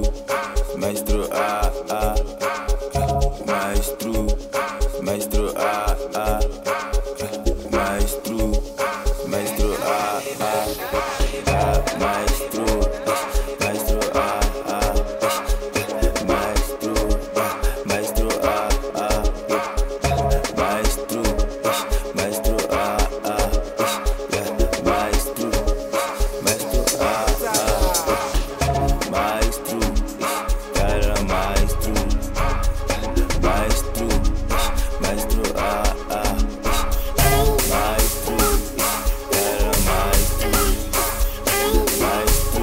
Maestro, maestro, maestro, maestro, maestro, maestro, maestro, maestro, maestro, maestro, maestro, maestro, maestro, maestro, cara maestro, maestro, maestro, maestro, cara maestro, maestro,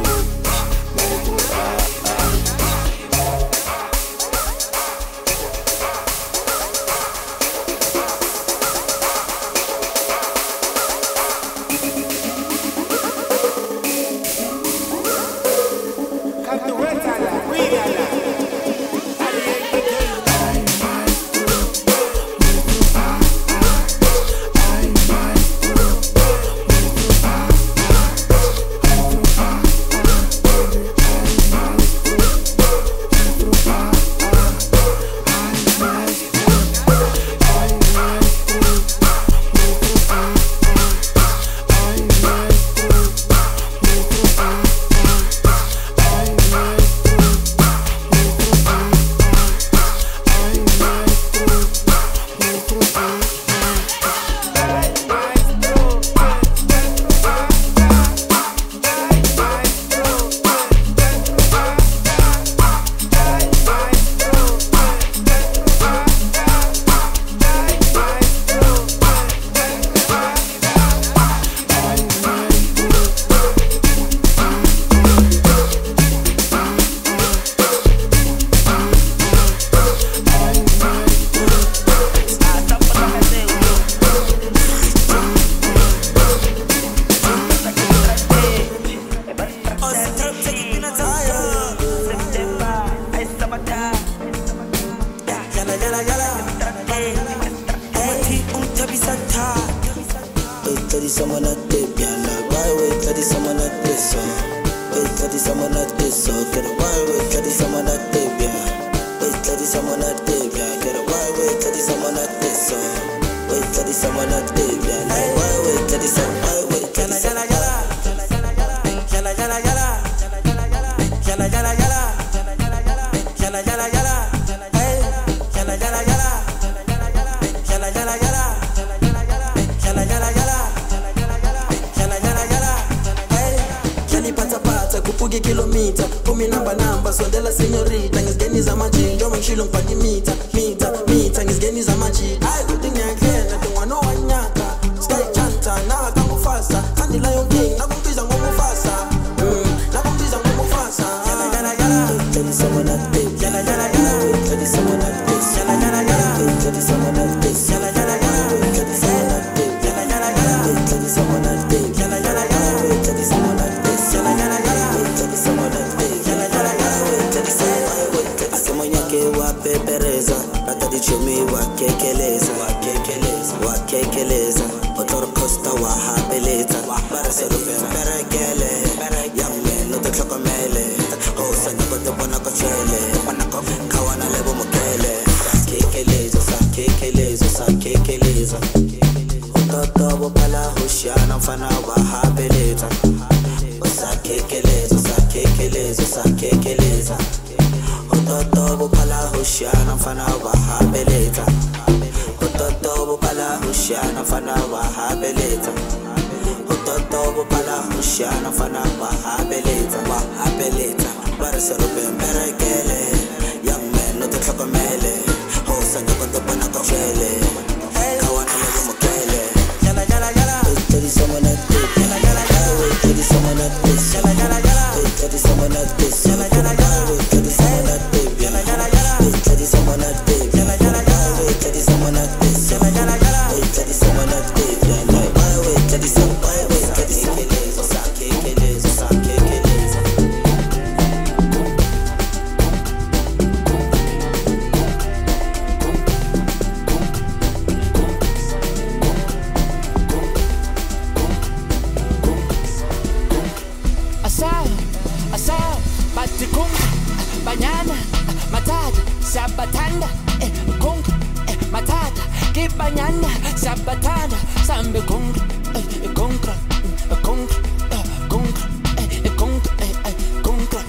sabatanda konga matata kibanyana sabatanda sambe konga konga konga konga konga konga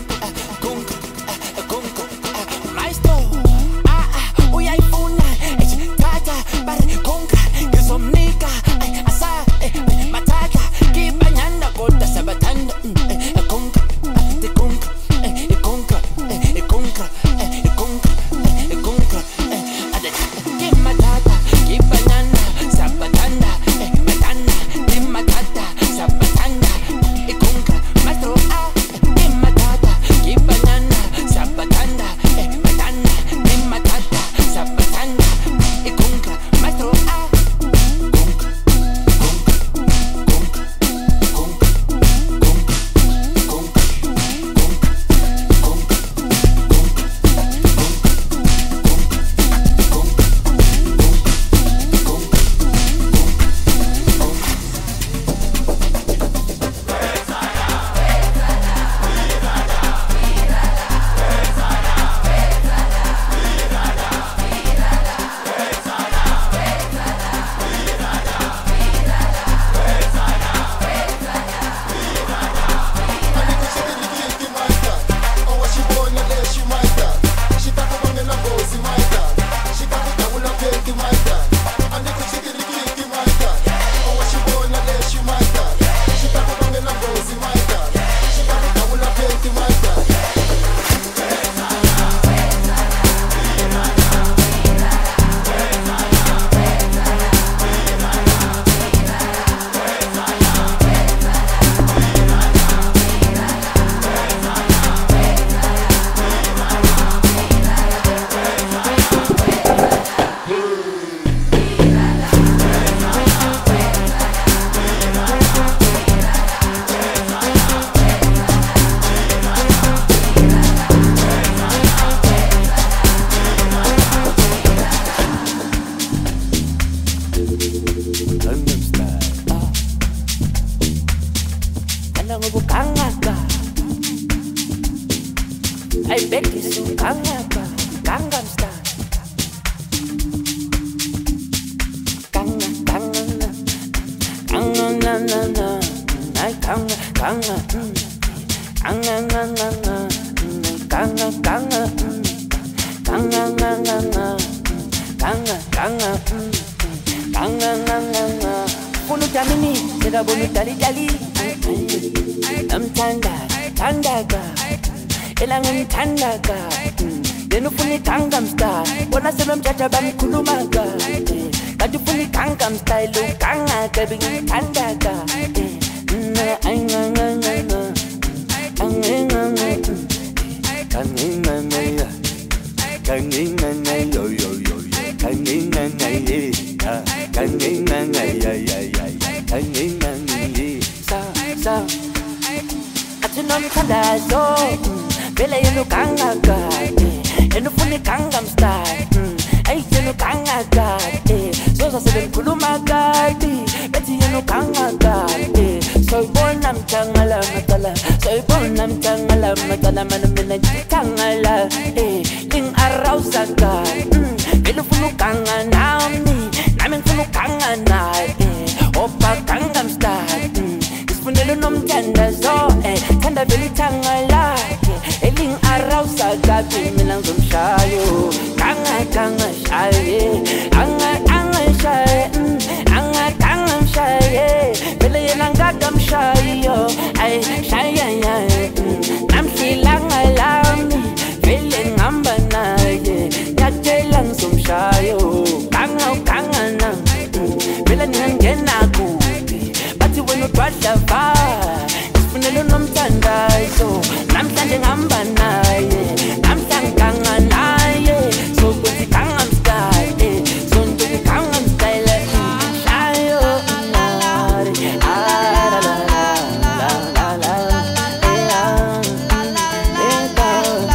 konga maestro uyayifuna tata bare konga ngizomnika asa matata kibanyana kodwa sabatanda konga konga konga konga konga kimatata kibanyana sabatanda matanda kimatata sabatanda konga maestro kimatata kibanyana sabatanda matanda kimatata sabatanda konga maestro I bet you so Gangnam Style. Jamini, sera bolu dali dali. Tandaga, elangani tandaga. Denu funi Gangnam Style. Bona sebem chacha bami kulumaga. Kaju funi Gangnam Style, lo ganga kabing tandaga. Bela yenu kangaga, yenu funi Gangnam Style. Ay yenu kangaga, so sebem kulumaga. Beti yenu kangaga, soy bonam changala matala, soy bonam changala matala, manamina changala. Ling arausaga, yenu funu kanga nami, namin funu kanga na. Opa Gangnam Style. Funelo nomthanda so thanda vele thangala eling arausa gabi mina ngomshayo kanga shaye anga shaye anga shaye vele yena ngakamshayo ay shaye namhlilanga lami vele ngamba naye yakela ngomshayo kanga na vele ngena ku when you touch the fire, sifunelo nomthandazo namhlanje ngihamba naye namhlanganga naye so kuthi Gangnam Style so nto Gangnam Style shayo la la la la la la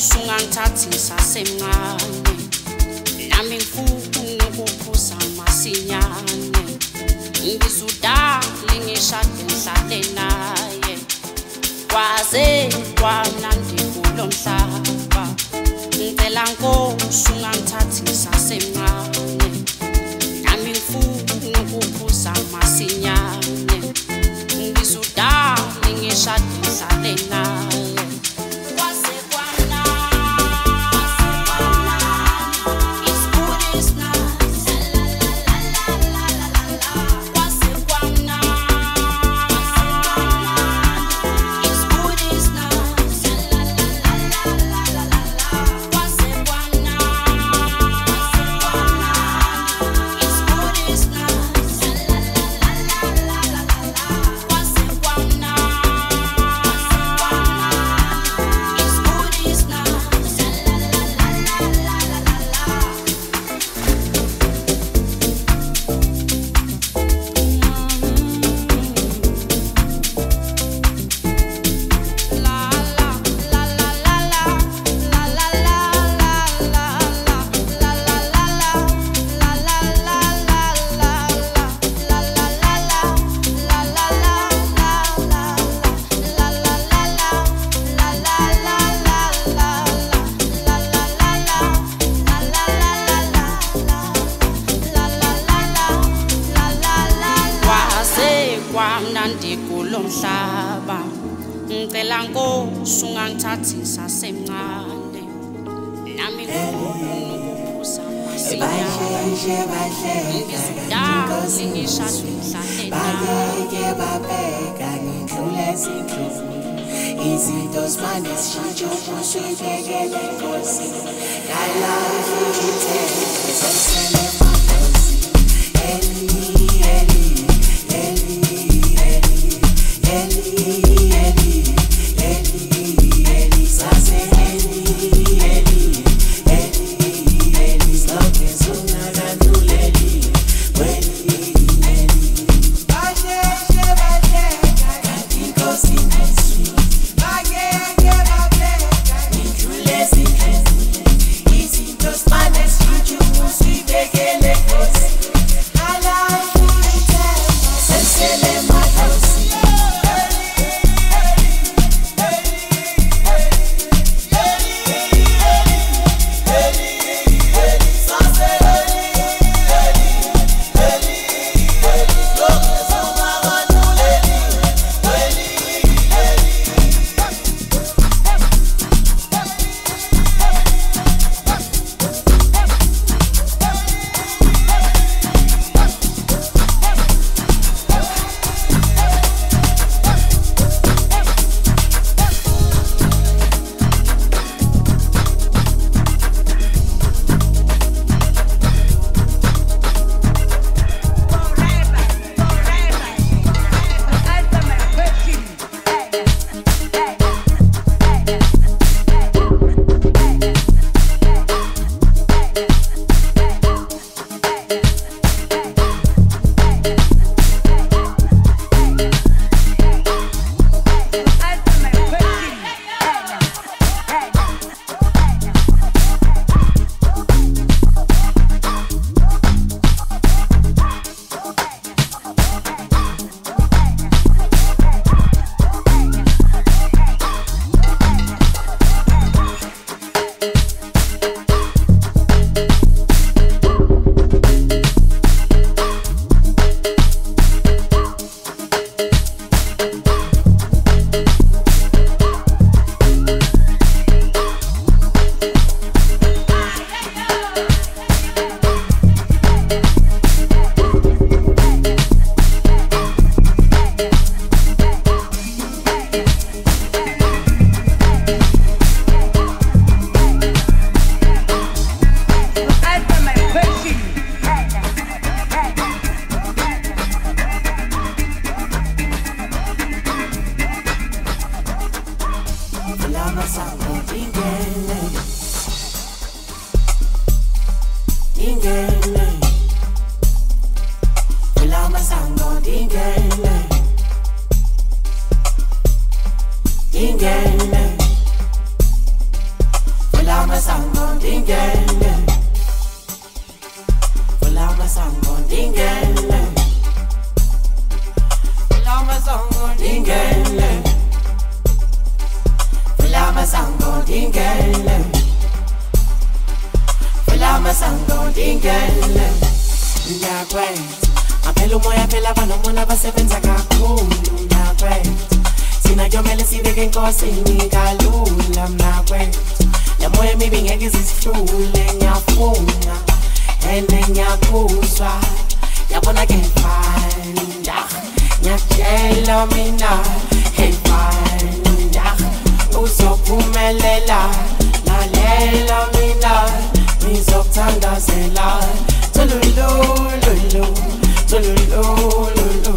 sungangithathi sasemncane nami ngifuna ukuphuza masinyane ngizudala ngishade ngihlale naye kwaze kwamnandi kulo mhlaba ngicela Nkosi ungangithathi sasemncane nami ngifuna ukuphuza masinyane ngizudala ngishade ngihlale naye kwamnandi kulo mhlaba ngicela Nkosi ungangithathi sasemncane nami ngifuna ukuphuza masinyane ngizudala ngishade ngihlale naye babeka ngidlule izinhluzu izinto zimane zishintshe usuyibekele Nkosi dala ngithele sesele malosi ndingele phela masango ndingele ngiyakwenza ngaphela umoya phela abanomona basebenza kakhulu ngiyakwenza sina kuyomele sibeke enkosini kalula mnakwenza le moya mibi ngeke izisihlule ngiyafuna ene ngiyakuzwa yabona ke fine ngiyakutshela mina hey fine uzophumelela lalela mina ngizokuthandazela tululululu tululululu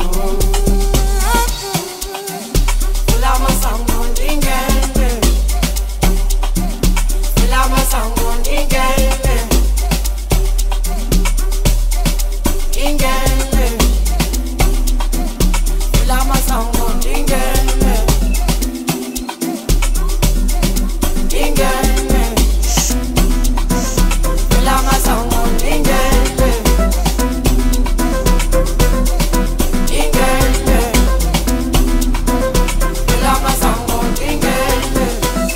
lama sango ndingene lama sango ndingene ingene lama sango ndingene ingene lama sango ndingene ingene lama sango ndingene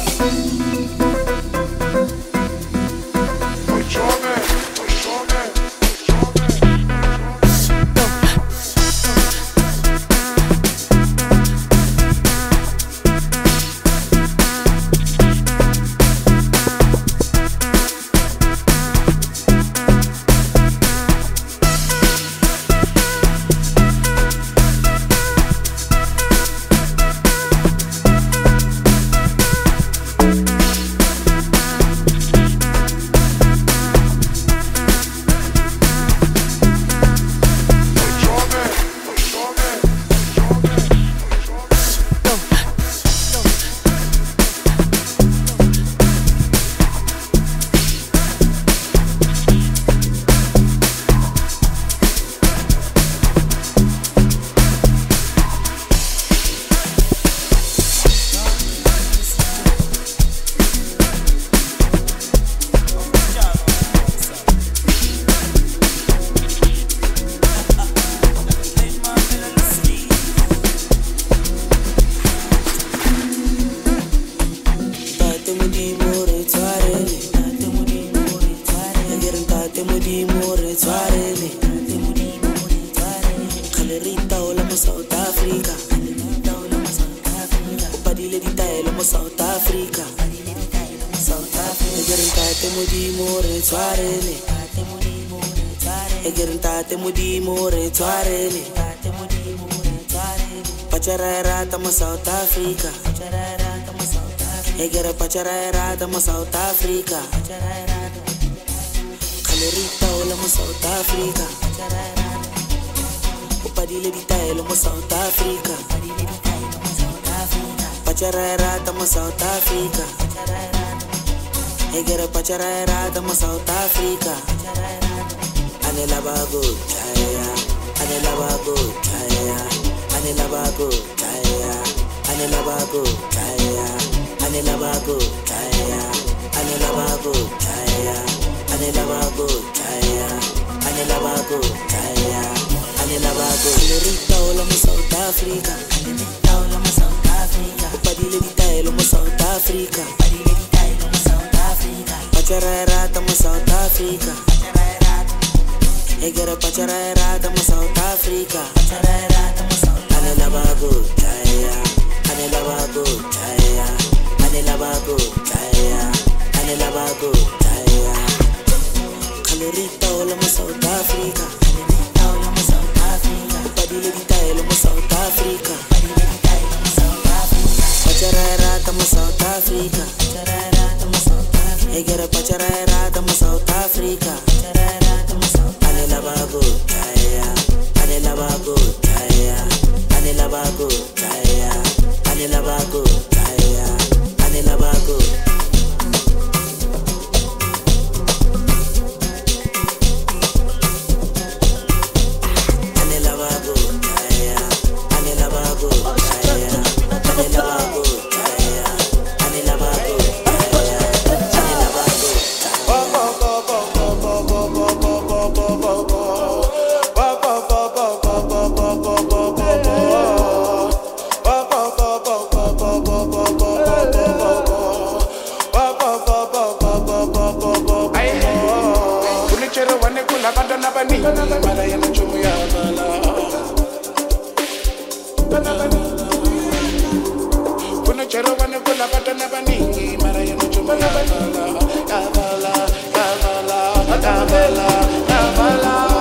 South Africa. Egera pacharera tamo South Africa. Kalerita ola mo South Africa. Upadile ditaelo mo South Africa. Pacharera tamo South Africa. Egera pacharera tamo South Africa. Anela bago chaya, anela bago chaya, anela bago chaya. Anela bago chaya, anela bago chaya, anela bago chaya, anela bago chaya, anela bago chaya, anela bago. Lorita ola mo South Africa, lorita ola mo South Africa. Upadile ditaelo mo South Africa, upadile ditaelo mo South Africa. Pacharera tamo South Africa, egera pacharera tamo South Africa, pacharera tamo South Africa. Anela bago chaya. Anela bago chaya, anela bago chaya, anela bago chaya. Kalorita ola mo South Africa, kalorita ola mo South Africa. Upadile ditaelo mo South Africa, upadile ditaelo mo South Africa. Pacharera tamo South Africa, pacharera tamo South Africa. Egera pacharera tamo South Africa, pacharera tamo South Africa. Anela bago chaya, anela bago chaya, anela bago chaya. Anela bago chaya, anela bago. Anela bago chaya, anela bago chaya, anela bago chaya, anela bago chaya, anela bago. baningi mara ya machumu ya vala. Kuna chero wane kula batana baningi mara ya machumu ya vala. Ya vala, ya vala, ya vala, ya vala.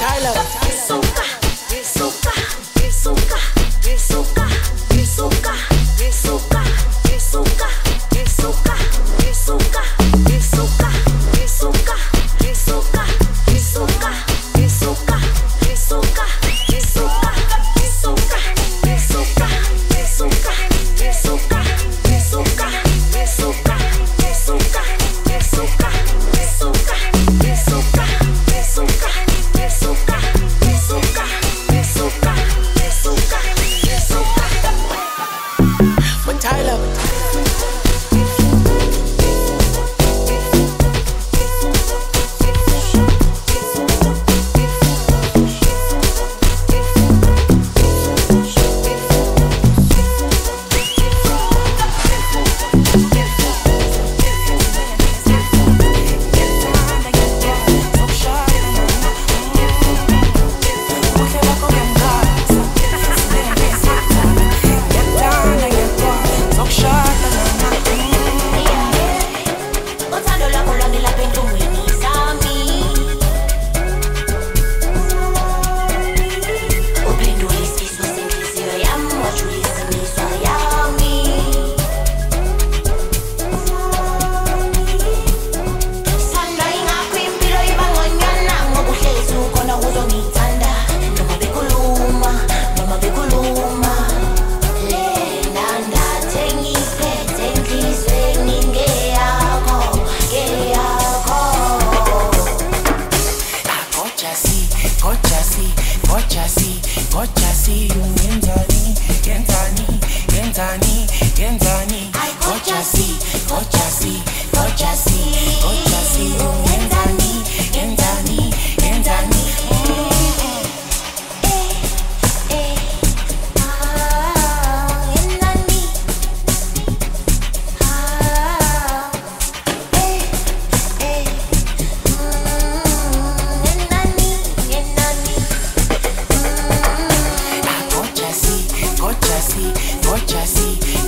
Gochasi,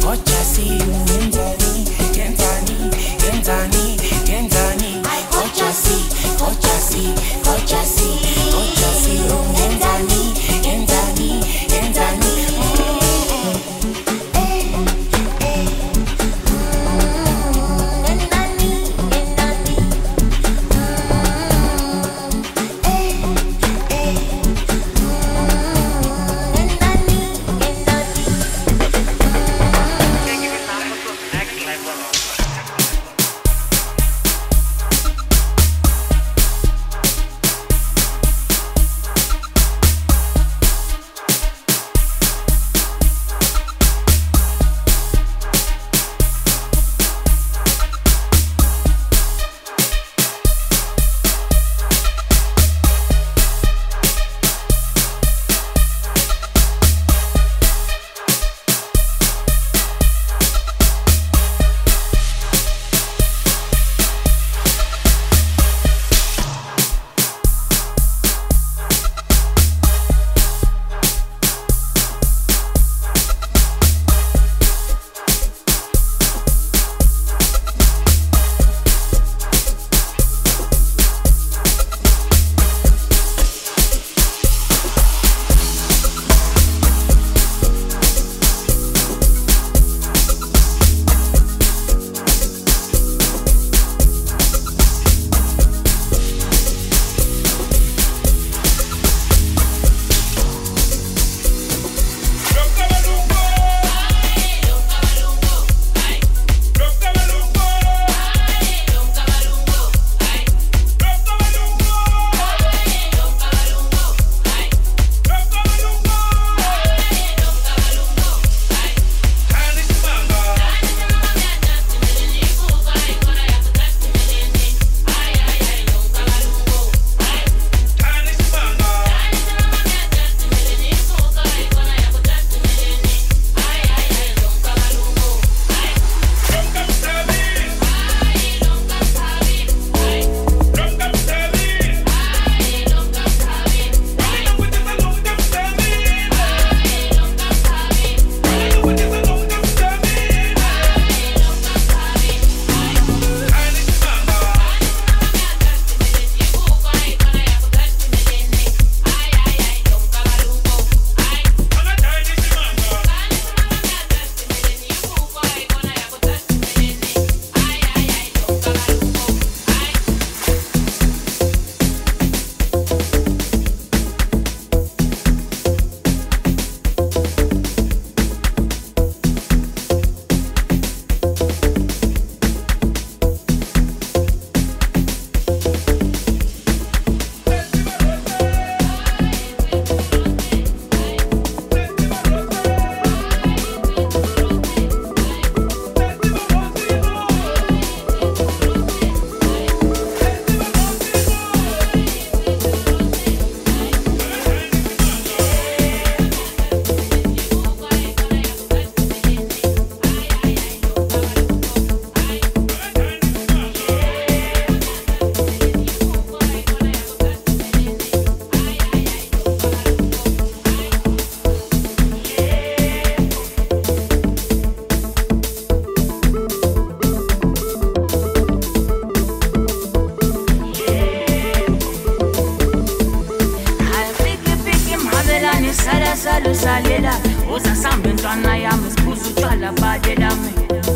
mabelani sala salo salela uza sambe ntwana yami sibuza utshwala balelami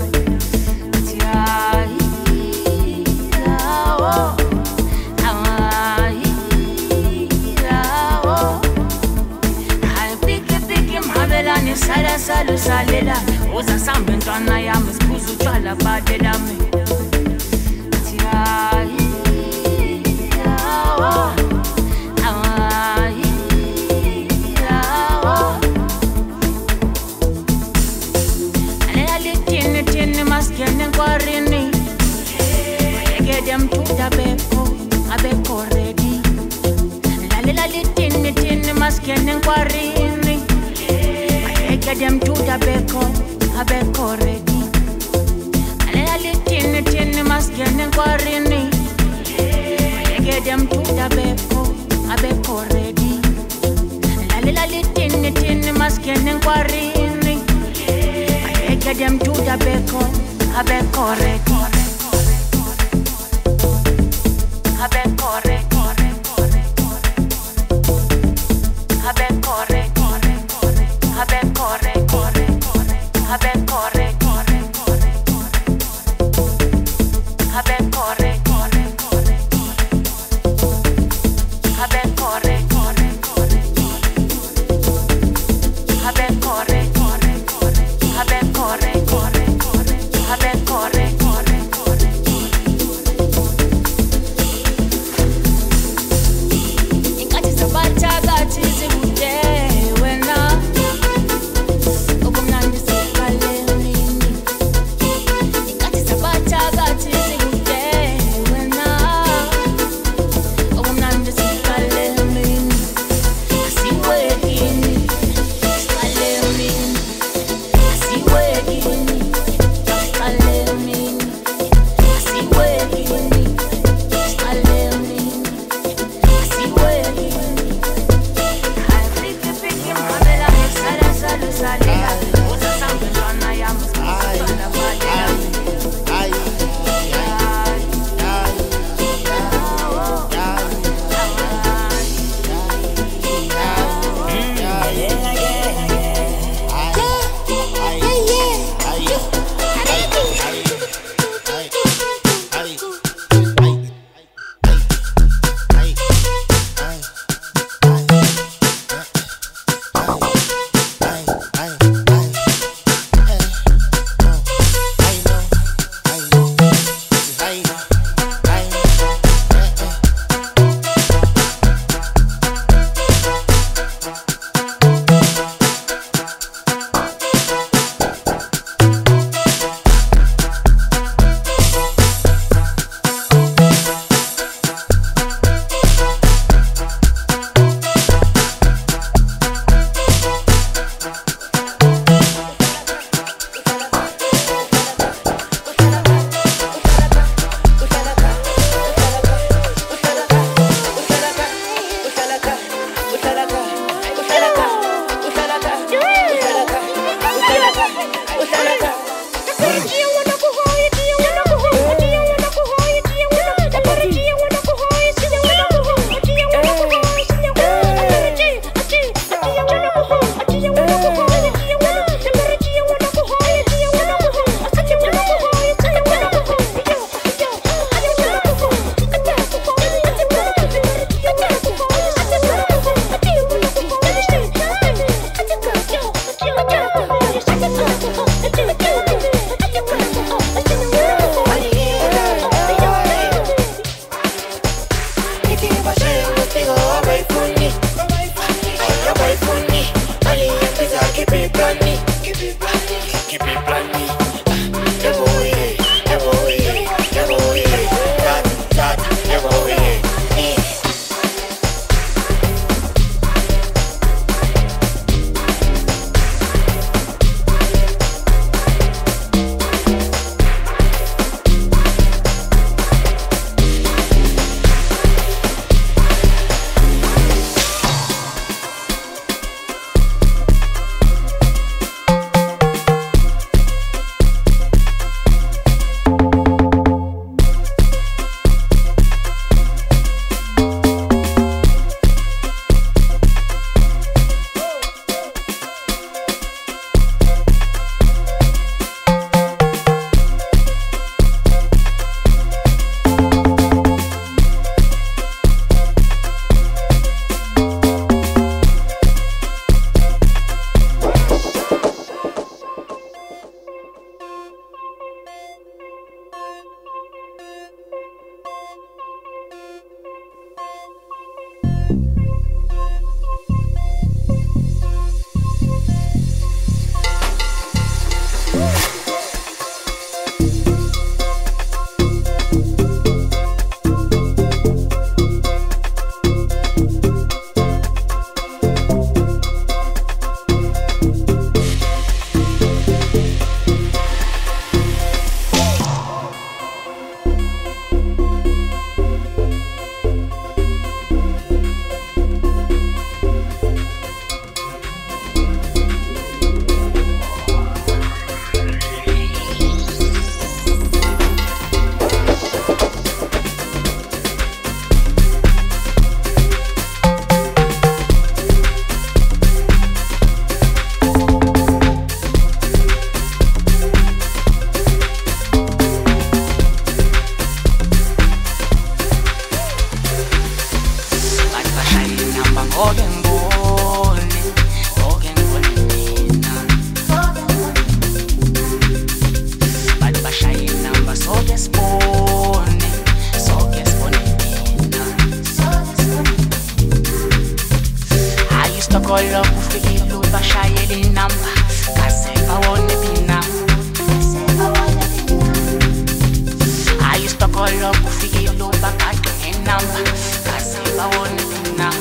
sala salo salela uza sambe ntwana yami sibuza utshwala balelami Kwarini, get them to the beko, a beko ready. La tin, masking and quarini. Get them to the beko, a beko ready. La tin, masking and quarini. Get them to the beko, a beko ready. La tin, masking and quarini. Get them to the beko. Habe corre, corre, habe corre, corre, corre, habe corre, corre, corre, habe corre, corre, corre, habe corre, corre, corre, habe corre, corre, corre, habe corre, corre, corre, habe corre, corre, corre, habe corre, corre. Habe corre, corre, corre. Ingathi zabathakathi zikude wena okumnandi siqale nini ingathi zabathakathi zikude wena okumnandi siqale nini asiwekini siqale nini asiwekini Stokolo kufikile ubashayela inamba kaze bawone bina Ayi stokolo kufikile ubakaqe inamba kaze bawone bina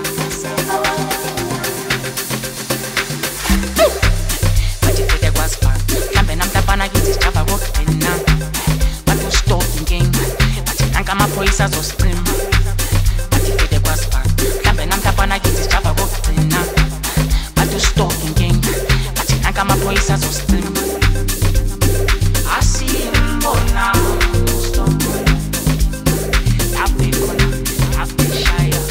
Bathi phete kwasipa mhlambe namntapana kithi sijaba kokugcina Bathi stop inkinga bathi nanka amaphoyisa azosprima Bathi phete kwasipa mhlambe namntapana kithi sijaba kokugcina Bathi stop inkinga bathi nanka amaphoyisa azosprima Asimbona stop Laphe khona laphe shaya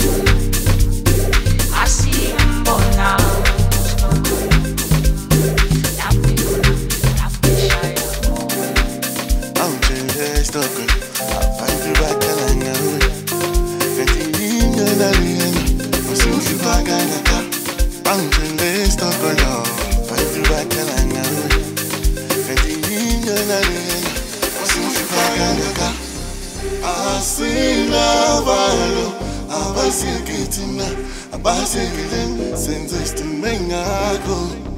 Asimbona stop Laphe khona laphe shaya I'm just stuck in I find you back and I know Continue na liena Masufi baganaka I'm just stuck on you Find you back and I know Continue na liena Masufi baganaka Asina valo Abasikitina Abasikitin Senza istimengako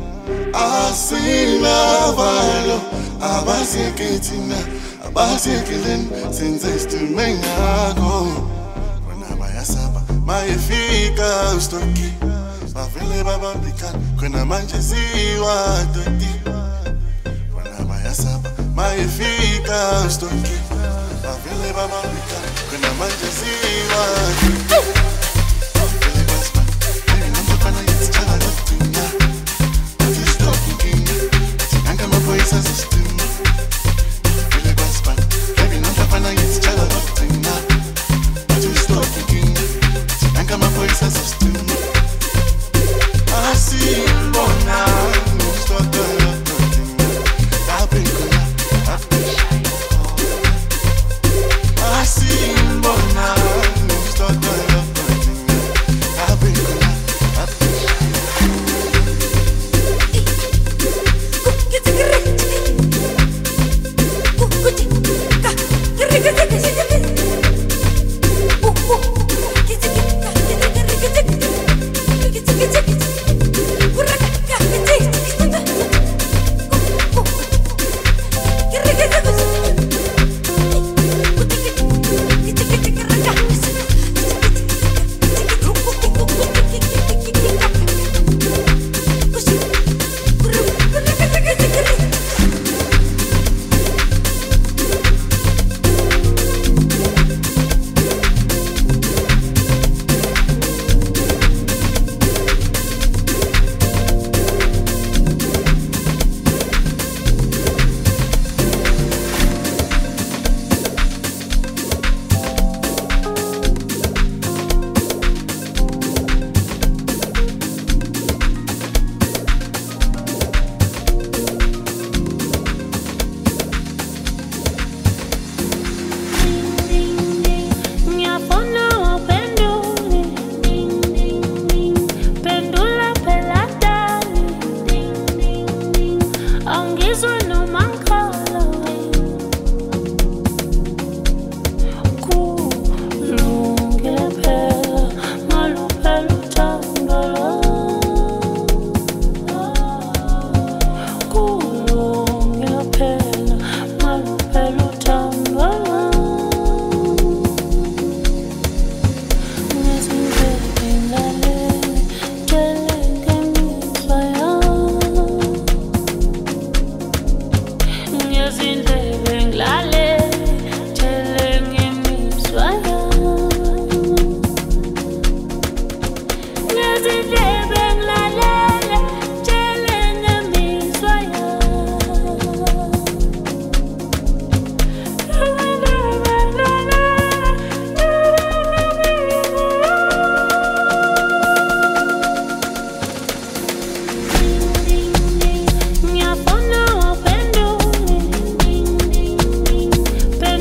Asina valo Abasikitina Abasikitin Senza istimengako Kona bayasaba Mayefika ustoki Mavile baba bika Kona manje ziwa toti Kona bayasaba Mayefika ustoki Mavile baba bika Kona manje ziwa toti Mavile basma Baby namba pana yiti chala dotina Ati stoki kinga Ati nanga mapoisa zostima Mavile basma Baby namba pana yiti chala dotina Ati stoki kinga Ati nanga mapoisa zostima Asimbona Stoka dotina Apikuna Apishaya Asimbona Stoka dotina Apikuna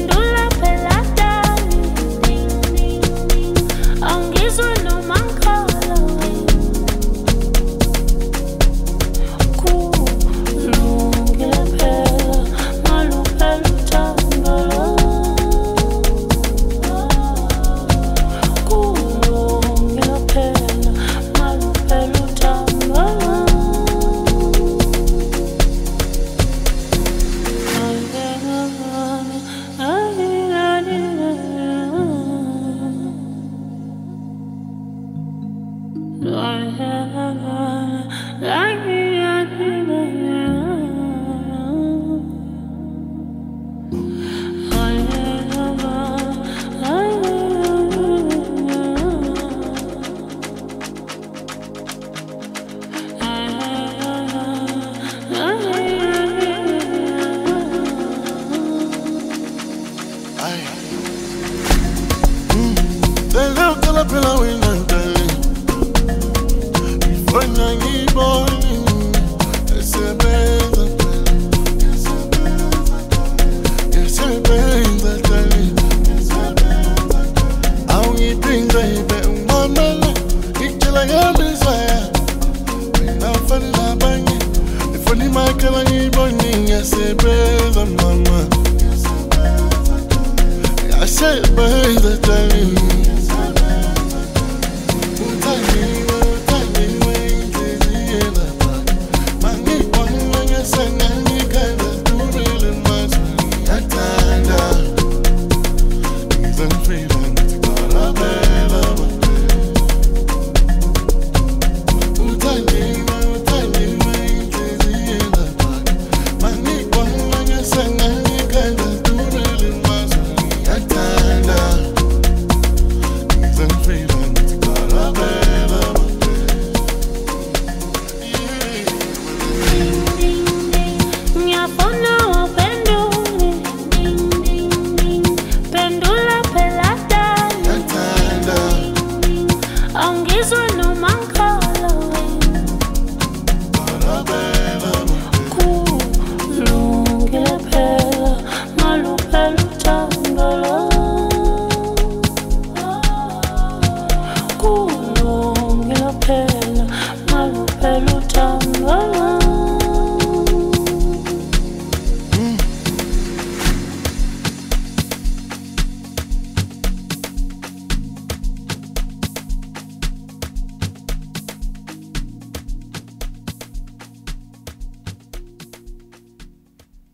Angizwe no mankala I said, baby,